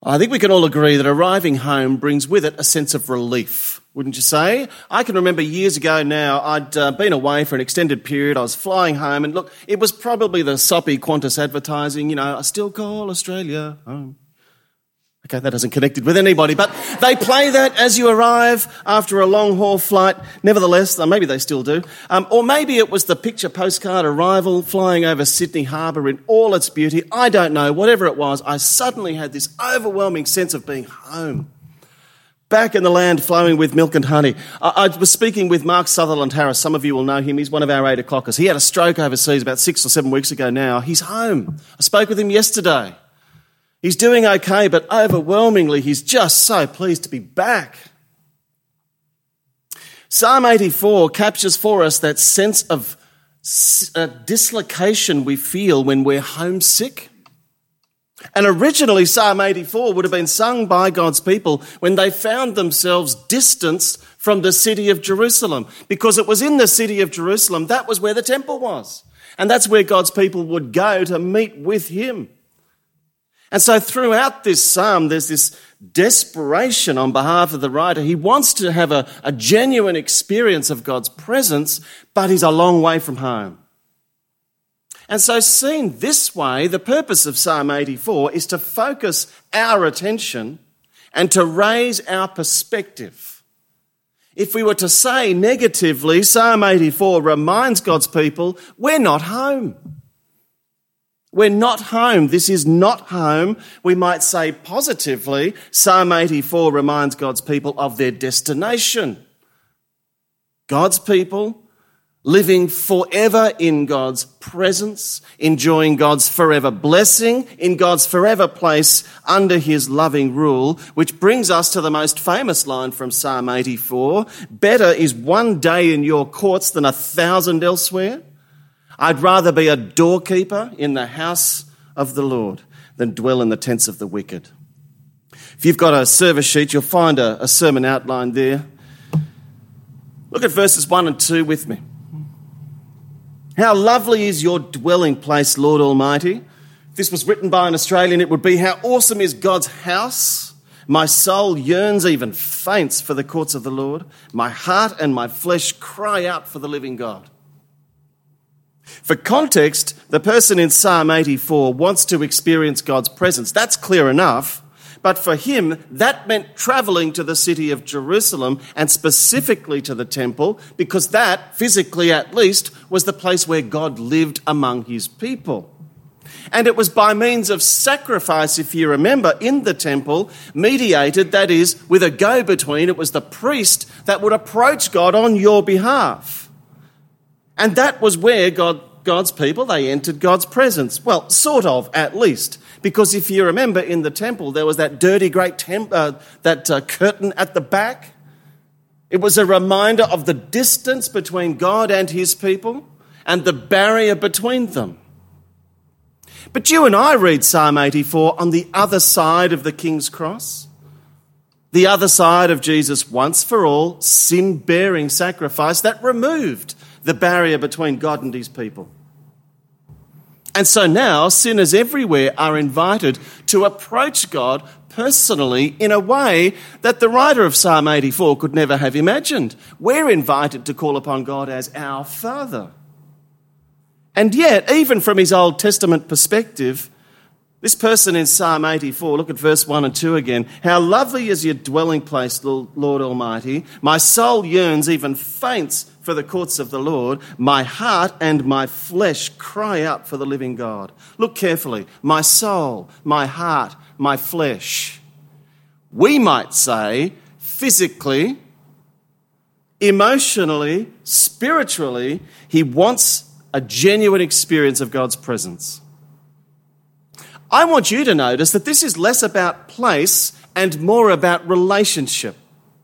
I think we can all agree that arriving home brings with it a sense of relief, wouldn't you say? I can remember years ago now, I'd been away for an extended period. I was flying home, and look, it was probably the soppy Qantas advertising, I still call Australia home. Okay, that hasn't connected with anybody, but they play that as you arrive after a long-haul flight. Nevertheless, maybe they still do. Or maybe it was the picture postcard arrival flying over Sydney Harbour in all its beauty. I don't know, whatever it was, I suddenly had this overwhelming sense of being home. Back in the land flowing with milk and honey. I was speaking with Mark Sutherland Harris. Some of you will know him. He's one of our 8 o'clockers. He had a stroke overseas about 6 or 7 weeks ago now. He's home. I spoke with him yesterday. He's doing okay, but overwhelmingly, he's just so pleased to be back. Psalm 84 captures for us that sense of dislocation we feel when we're homesick. And originally, Psalm 84 would have been sung by God's people when they found themselves distanced from the city of Jerusalem, because it was in the city of Jerusalem, that was where the temple was. And that's where God's people would go to meet with him. And so throughout this psalm, there's this desperation on behalf of the writer. He wants to have a genuine experience of God's presence, but he's a long way from home. And so seen this way, the purpose of Psalm 84 is to focus our attention and to raise our perspective. If we were to say negatively, Psalm 84 reminds God's people, we're not home. We're not home. This is not home. We might say positively, Psalm 84 reminds God's people of their destination. God's people living forever in God's presence, enjoying God's forever blessing, in God's forever place under his loving rule, which brings us to the most famous line from Psalm 84, better is one day in your courts than 1,000 elsewhere. I'd rather be a doorkeeper in the house of the Lord than dwell in the tents of the wicked. If you've got a service sheet, you'll find a sermon outline there. Look at verses 1 and 2 with me. How lovely is your dwelling place, Lord Almighty. If this was written by an Australian, it would be, how awesome is God's house. My soul yearns, even faints, for the courts of the Lord. My heart and my flesh cry out for the living God. For context, the person in Psalm 84 wants to experience God's presence. That's clear enough. But for him, that meant travelling to the city of Jerusalem and specifically to the temple, because that, physically at least, was the place where God lived among his people. And it was by means of sacrifice, if you remember, in the temple, mediated, that is, with a go-between. It was the priest that would approach God on your behalf. And that was where God's people, they entered God's presence. Well, sort of, at least. Because if you remember, in the temple, there was that dirty great curtain at the back. It was a reminder of the distance between God and his people and the barrier between them. But you and I read Psalm 84 on the other side of the King's Cross. The other side of Jesus' once for all sin-bearing sacrifice that removed the barrier between God and his people. And so now sinners everywhere are invited to approach God personally in a way that the writer of Psalm 84 could never have imagined. We're invited to call upon God as our Father. And yet, even from his Old Testament perspective, this person in Psalm 84, look at verse 1 and 2 again. How lovely is your dwelling place, Lord Almighty. My soul yearns, even faints, for the courts of the Lord. My heart and my flesh cry out for the living God. Look carefully. My soul, my heart, my flesh. We might say physically, emotionally, spiritually, he wants a genuine experience of God's presence. I want you to notice that this is less about place and more about relationship.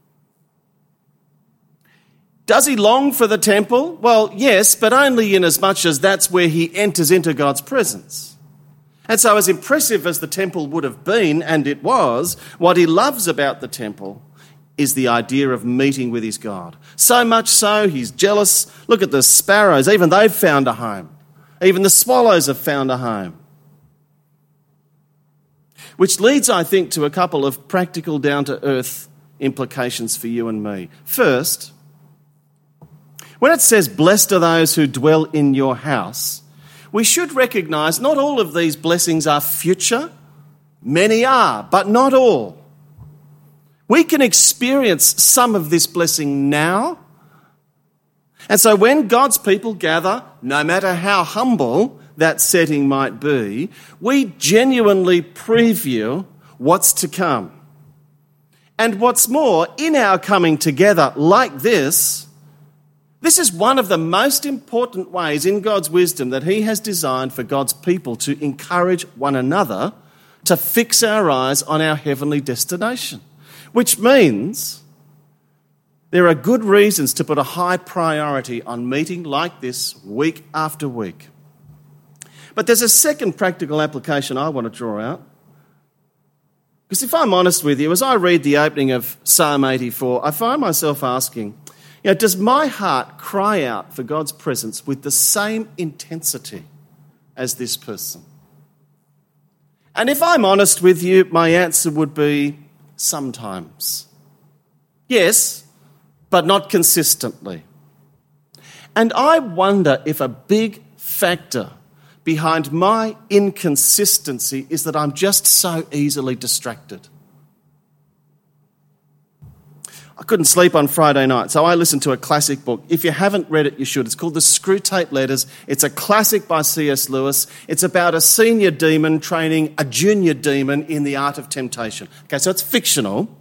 Does he long for the temple? Well, yes, but only in as much as that's where he enters into God's presence. And so as impressive as the temple would have been, and it was, what he loves about the temple is the idea of meeting with his God. So much so, he's jealous. Look at the sparrows. Even they've found a home. Even the swallows have found a home. which leads, I think, to a couple of practical, down-to-earth implications for you and me. First, when it says, blessed are those who dwell in your house, we should recognise not all of these blessings are future. Many are, but not all. We can experience some of this blessing now. And so when God's people gather, no matter how humble that setting might be, we genuinely preview what's to come. And what's more, in our coming together like this is one of the most important ways in God's wisdom that he has designed for God's people to encourage one another to fix our eyes on our heavenly destination, which means there are good reasons to put a high priority on meeting like this week after week. But there's a second practical application I want to draw out. Because if I'm honest with you, as I read the opening of Psalm 84, I find myself asking, does my heart cry out for God's presence with the same intensity as this person? And if I'm honest with you, my answer would be sometimes. Yes, but not consistently. And I wonder if a big factor behind my inconsistency is that I'm just so easily distracted. I couldn't sleep on Friday night, so I listened to a classic book. If you haven't read it, you should. It's called The Screwtape Letters. It's a classic by C.S. Lewis. It's about a senior demon training a junior demon in the art of temptation. Okay, so it's fictional.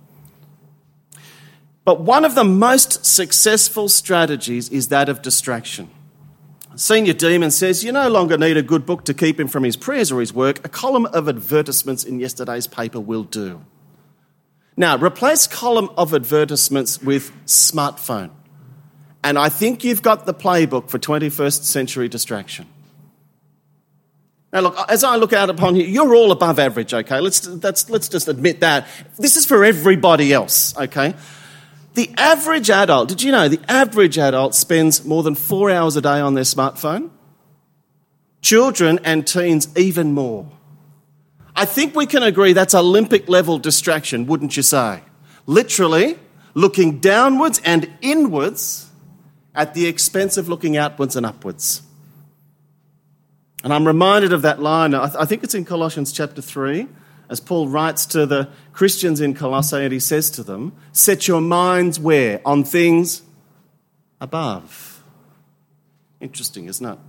But one of the most successful strategies is that of distraction. A senior demon says, you no longer need a good book to keep him from his prayers or his work. A column of advertisements in yesterday's paper will do. Now, replace column of advertisements with smartphone. And I think you've got the playbook for 21st century distraction. Now, look, as I look out upon you, you're all above average, okay? Let's just admit that. This is for everybody else, okay? The average adult, did you know the average adult spends more than 4 hours a day on their smartphone? Children and teens even more. I think we can agree that's Olympic-level distraction, wouldn't you say? Literally looking downwards and inwards at the expense of looking outwards and upwards. And I'm reminded of that line, I think it's in Colossians chapter 3, as Paul writes to the Christians in Colossae, and he says to them, set your minds where? On things above. Interesting, isn't it?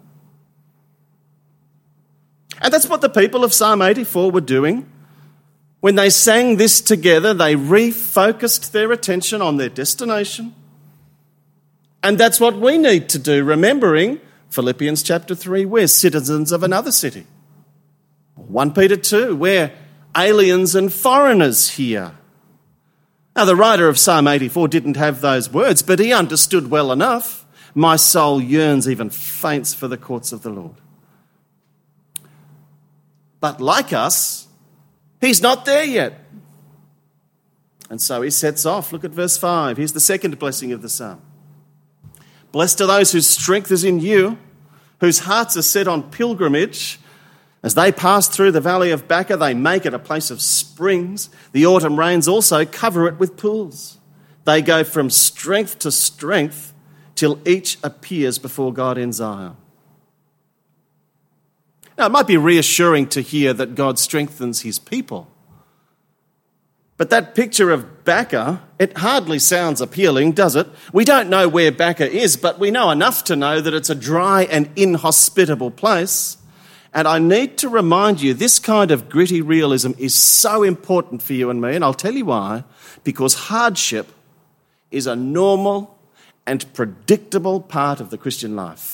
And that's what the people of Psalm 84 were doing. When they sang this together, they refocused their attention on their destination. And that's what we need to do, remembering Philippians chapter 3, we're citizens of another city. 1 Peter 2, we're aliens and foreigners here. Now, the writer of Psalm 84 didn't have those words, but he understood well enough. My soul yearns, even faints for the courts of the Lord. But like us, he's not there yet. And so he sets off. Look at verse 5. Here's the second blessing of the psalm. Blessed are those whose strength is in you, whose hearts are set on pilgrimage. As they pass through the valley of Baca, they make it a place of springs. The autumn rains also cover it with pools. They go from strength to strength till each appears before God in Zion. Now, it might be reassuring to hear that God strengthens his people. But that picture of Baca, it hardly sounds appealing, does it? We don't know where Baca is, but we know enough to know that it's a dry and inhospitable place. And I need to remind you, this kind of gritty realism is so important for you and me, and I'll tell you why. Because hardship is a normal and predictable part of the Christian life.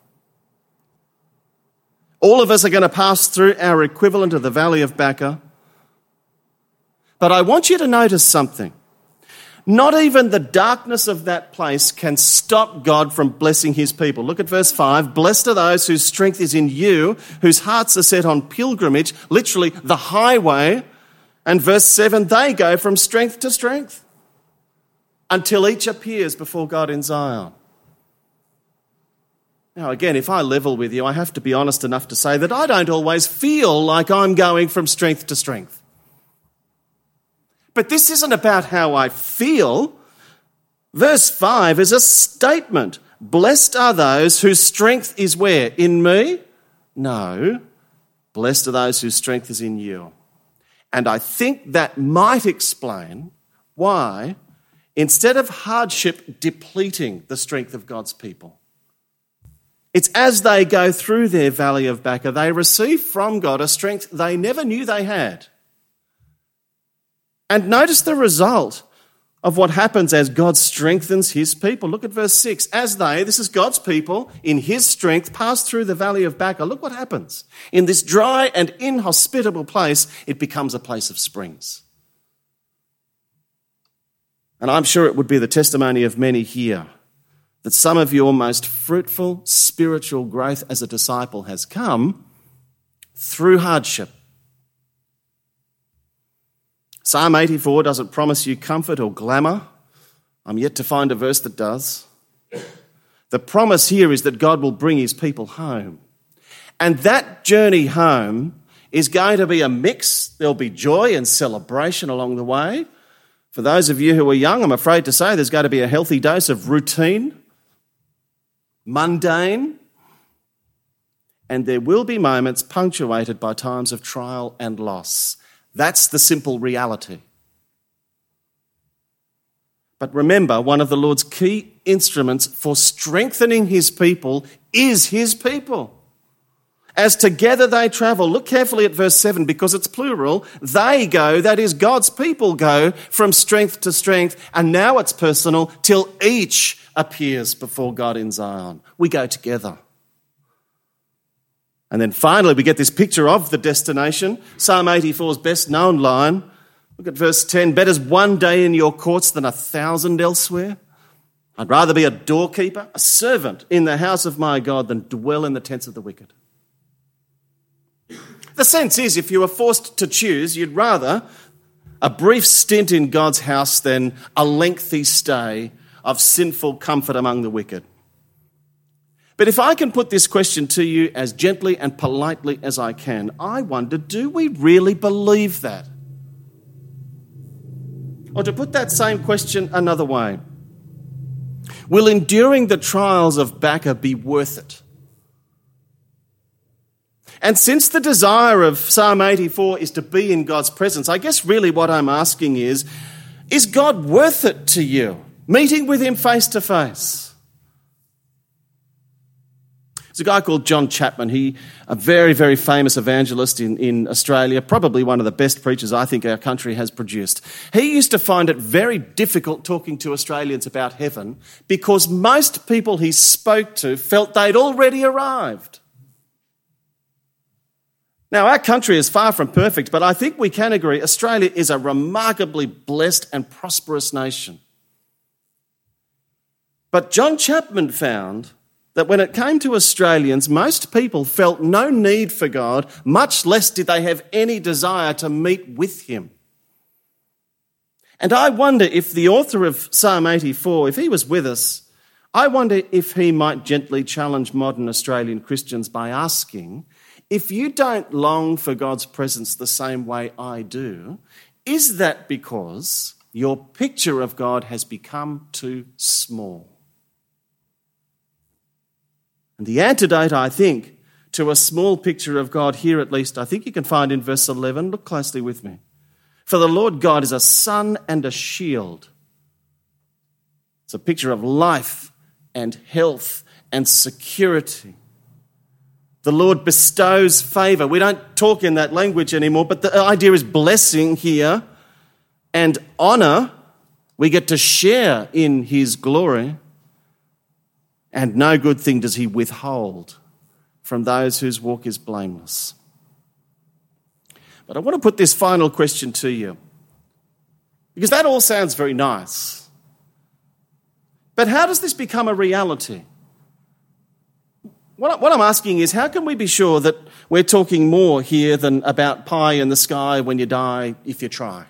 All of us are going to pass through our equivalent of the Valley of Baca. But I want you to notice something. Not even the darkness of that place can stop God from blessing his people. Look at verse 5. Blessed are those whose strength is in you, whose hearts are set on pilgrimage, literally the highway. And verse 7, they go from strength to strength until each appears before God in Zion. Now, again, if I level with you, I have to be honest enough to say that I don't always feel like I'm going from strength to strength. But this isn't about how I feel. Verse 5 is a statement. Blessed are those whose strength is where? In me? No. Blessed are those whose strength is in you. And I think that might explain why, instead of hardship depleting the strength of God's people, it's as they go through their valley of Baca, they receive from God a strength they never knew they had. And notice the result of what happens as God strengthens his people. Look at verse 6. As they, this is God's people, in his strength, pass through the valley of Baca, look what happens. In this dry and inhospitable place, it becomes a place of springs. And I'm sure it would be the testimony of many here that some of your most fruitful spiritual growth as a disciple has come through hardship. Psalm 84 doesn't promise you comfort or glamour. I'm yet to find a verse that does. The promise here is that God will bring his people home. And that journey home is going to be a mix. There'll be joy and celebration along the way. For those of you who are young, I'm afraid to say there's going to be a healthy dose of routine, mundane, and there will be moments punctuated by times of trial and loss. That's the simple reality. But remember, one of the Lord's key instruments for strengthening his people is his people. As together they travel, look carefully at verse 7 because it's plural. They go, that is God's people go from strength to strength, and now it's personal till each appears before God in Zion. We go together. And then finally, we get this picture of the destination. Psalm 84's best known line. Look at verse 10. Better's one day in your courts than 1,000 elsewhere. I'd rather be a doorkeeper, a servant in the house of my God than dwell in the tents of the wicked. The sense is, if you were forced to choose, you'd rather a brief stint in God's house than a lengthy stay of sinful comfort among the wicked. But if I can put this question to you as gently and politely as I can, I wonder, do we really believe that? Or to put that same question another way, will enduring the trials of Baca be worth it? And since the desire of Psalm 84 is to be in God's presence, I guess really what I'm asking is God worth it to you? Meeting with him face to face? There's a guy called John Chapman. A very, very famous evangelist in Australia, probably one of the best preachers I think our country has produced. He used to find it very difficult talking to Australians about heaven because most people he spoke to felt they'd already arrived. Now, our country is far from perfect, but I think we can agree Australia is a remarkably blessed and prosperous nation. But John Chapman found that when it came to Australians, most people felt no need for God, much less did they have any desire to meet with him. And I wonder if the author of Psalm 84, if he was with us, I wonder if he might gently challenge modern Australian Christians by asking, if you don't long for God's presence the same way I do, is that because your picture of God has become too small? And the antidote, I think, to a small picture of God here at least, I think you can find in verse 11. Look closely with me. For the Lord God is a sun and a shield. It's a picture of life and health and security. The Lord bestows favour. We don't talk in that language anymore, but the idea is blessing here and honour. We get to share in his glory. And no good thing does he withhold from those whose walk is blameless. But I want to put this final question to you, because that all sounds very nice. But how does this become a reality? What I'm asking is, how can we be sure that we're talking more here than about pie in the sky when you die if you try?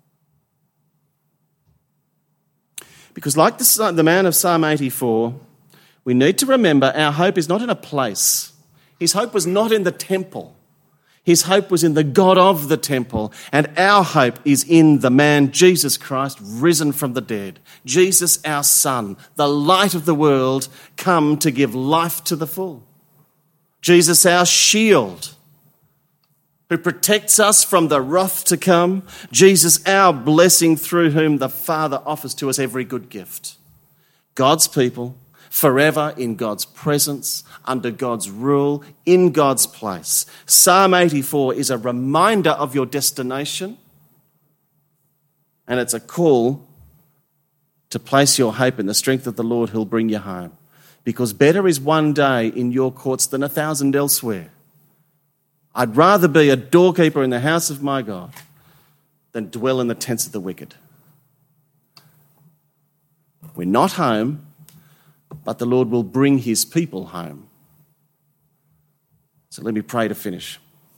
Because like the man of Psalm 84, we need to remember our hope is not in a place. His hope was not in the temple. His hope was in the God of the temple, and our hope is in the man Jesus Christ, risen from the dead. Jesus, our Son, the light of the world, come to give life to the full. Jesus, our shield, who protects us from the wrath to come. Jesus, our blessing, through whom the Father offers to us every good gift. God's people, forever in God's presence, under God's rule, in God's place. Psalm 84 is a reminder of your destination, and it's a call to place your hope in the strength of the Lord who'll bring you home. Because better is one day in your courts than 1,000 elsewhere. I'd rather be a doorkeeper in the house of my God than dwell in the tents of the wicked. We're not home, but the Lord will bring his people home. So let me pray to finish.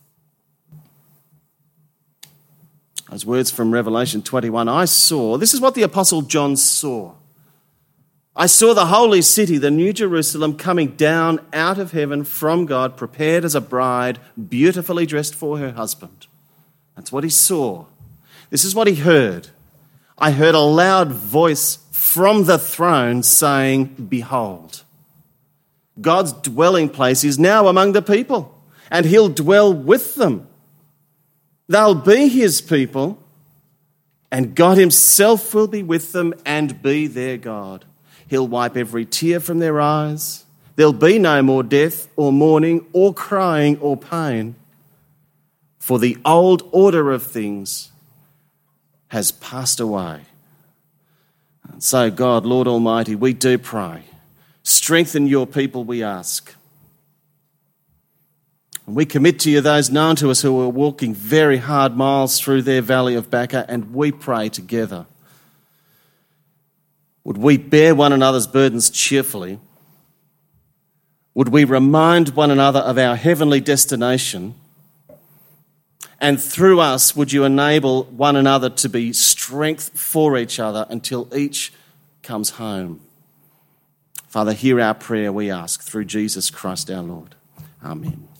Those words from Revelation 21, this is what the Apostle John saw. I saw the holy city, the New Jerusalem, coming down out of heaven from God, prepared as a bride, beautifully dressed for her husband. That's what he saw. This is what he heard. I heard a loud voice from the throne saying, behold, God's dwelling place is now among the people, and he'll dwell with them. They'll be his people, and God himself will be with them and be their God. He'll wipe every tear from their eyes. There'll be no more death or mourning or crying or pain, for the old order of things has passed away. And so, God, Lord Almighty, we do pray. Strengthen your people, we ask. And we commit to you those known to us who are walking very hard miles through their valley of Baca, and we pray together. Would we bear one another's burdens cheerfully? Would we remind one another of our heavenly destination? And through us, would you enable one another to be strength for each other until each comes home? Father, hear our prayer, we ask, through Jesus Christ our Lord. Amen.